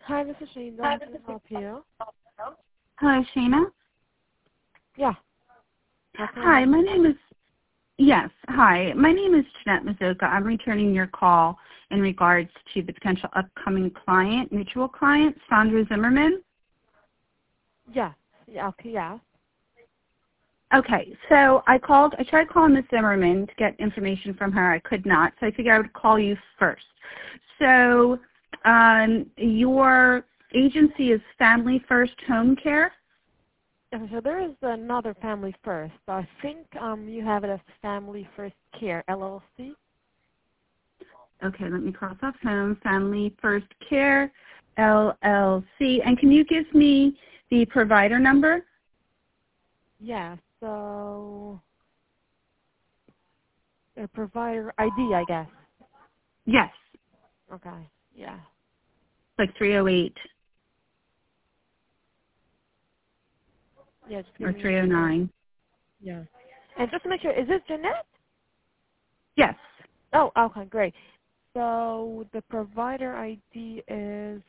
Hi, this is Shane. How can I help you? Hello, Shana. Yeah. How can I Hi, help my you? name is, yes, hi. My name is Jeanette Mazoka. I'm returning your call in regards to the potential upcoming client, mutual client, Sandra Zimmerman. Yeah. Yeah. Okay. Yeah. Okay, so I tried calling Ms. Zimmerman to get information from her. I could not, so I figured I would call you first. So your agency is Family First Home Care? Okay, so there is another Family First. So I think you have it as Family First Care LLC. Okay, let me cross off home. Family First Care, LLC. And can you give me the provider number? Yeah. So the provider ID, I guess. Yes, Okay. Yeah. like 308 Yeah. Just give or me. 309. Yeah. And just to make sure, is this Jeanette? Yes. Oh. Okay. Great. So the provider ID is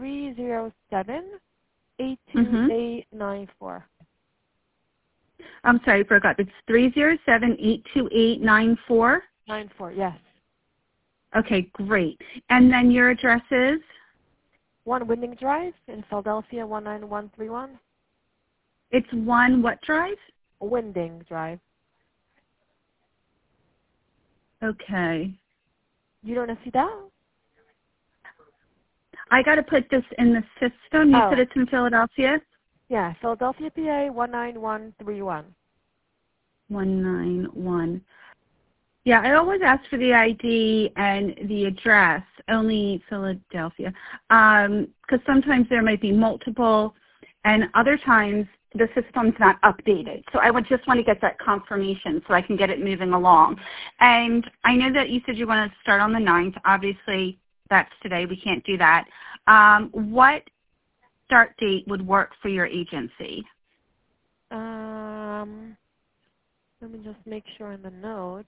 307-82894. I'm sorry, I broke up. It's 307-828-94. 94, yes. Okay, great. And then your address is? 1 Winding Drive in Philadelphia, 19131. It's 1 what drive? Winding Drive. Okay. You don't see that? I got to put this in the system. You said Oh, it's in Philadelphia? yeah, Philadelphia, PA, 19131. 191. Yeah, I always ask for the ID and the address, only Philadelphia, because sometimes there might be multiple, and other times the system's not updated. So I would just want to get that confirmation so I can get it moving along. And I know that you said you want to start on the 9th. Obviously, that's today. We can't do that. What start date would work for your agency? Let me just make sure in the notes.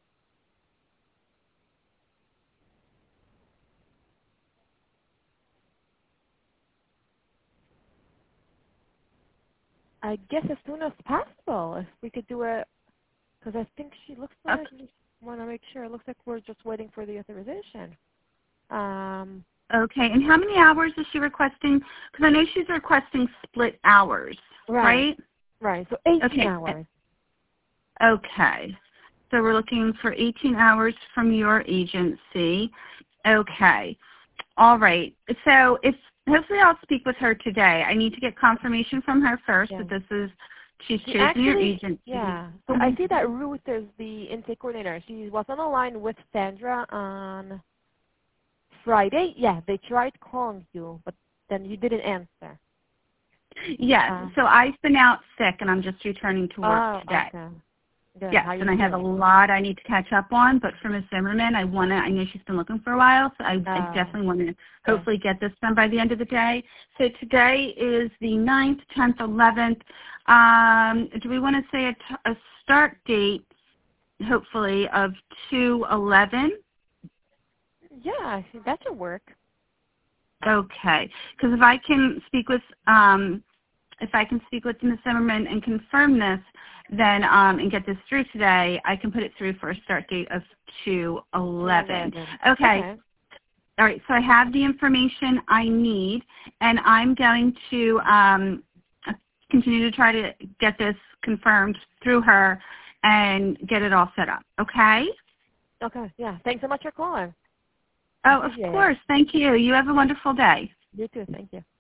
I guess as soon as possible, if we could do it, because I think she looks like, I just want to make sure, it looks like we're just waiting for the authorization. Okay, and how many hours is she requesting? Because I know she's requesting split hours, right? Right, so 18 Okay. hours. Okay. So we're looking for 18 hours from your agency. Okay. All right. So hopefully I'll speak with her today. I need to get confirmation from her first Yeah. that she's She chosen your actually, agency. yeah. So I see that Ruth is the intake coordinator. She was on the line with Sandra on Friday. Yeah, they tried calling you, but then you didn't answer. Yes. So I've been out sick and I'm just returning to work today. Okay. Good. Yes, How you and I have a feeling? lot I need to catch up on, but for Ms. Zimmerman, I know she's been looking for a while, so I definitely want to hopefully get this done by the end of the day. So today is the 9th, 10th, 11th. Do we want to say a start date, hopefully, of 2/11? Yeah, I think that should work. Okay, because if I can speak with Ms. Zimmerman and confirm this, then and get this through today, I can put it through for a start date of 2/11. Okay. All right. So I have the information I need, and I'm going to continue to try to get this confirmed through her and get it all set up. Okay? Okay. Yeah. Thanks so much for calling. Oh, of course. Thank you. You have a wonderful day. You too. Thank you.